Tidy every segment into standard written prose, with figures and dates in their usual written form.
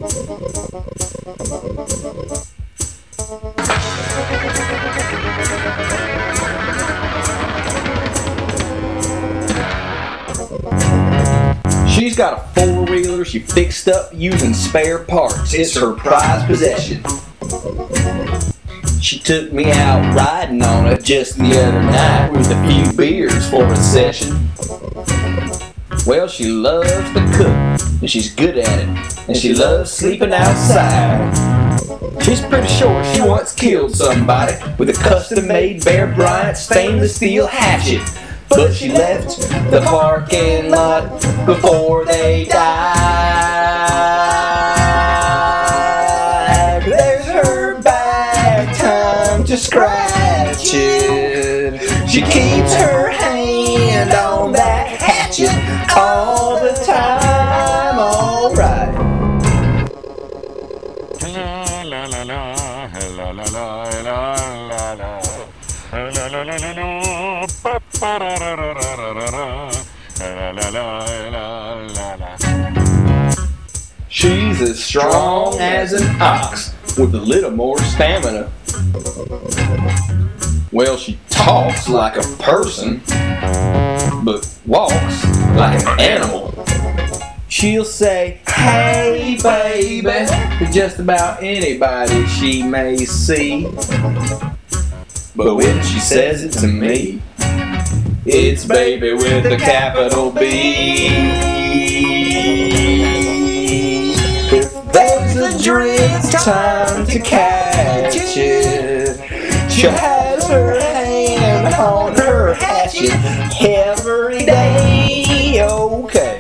She's got a four-wheeler she fixed up using spare parts. It's her prized possession. She took me out riding on it just the other night with a few beers for a session. Well, she loves to cook, and she's good at it, and she loves sleeping outside. She's pretty sure she once killed somebody with a custom-made Bear Bryant stainless steel hatchet. But she left the parking lot before they died. There's her back, time to scratch it. She keeps her hand on that hatchet all the time, alright. La la la, la la la, la la la. She's as strong as an ox with a little more stamina. Well, she talks like a person, but walks like an animal. She'll say, "Hey, baby," to just about anybody she may see. But when she says it to me, it's baby with a capital B. If there's a drink, time to catch it. She has her hand on her hatchet every day. Okay.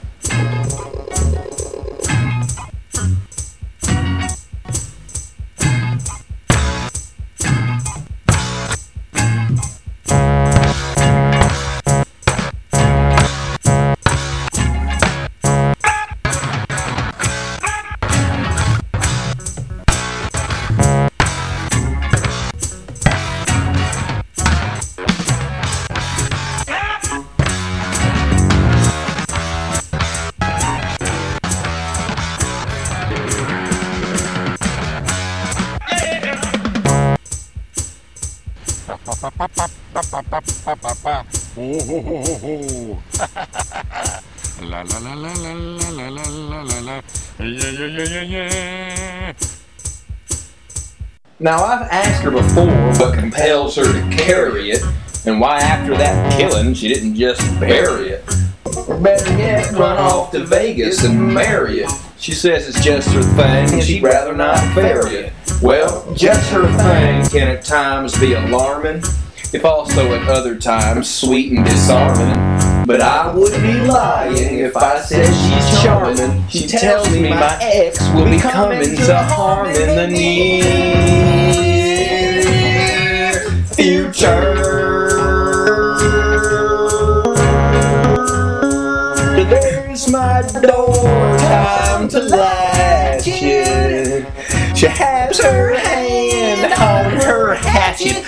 La la la la la la la la la. Yeah. Now I've asked her before what compels her to carry it, and why after that killing she didn't just bury it. Or better yet, run off to Vegas and marry it. She says it's just her thing and she'd rather not bury it. Well, just her thing can at times be alarming, if also at other times sweet and disarming. But I would be lying if I said she's charming. She tells me my ex will be coming to harm in the near future. There's my door, time to latch it. She has her hand on her hatchet.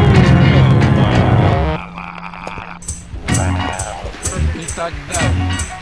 Like that.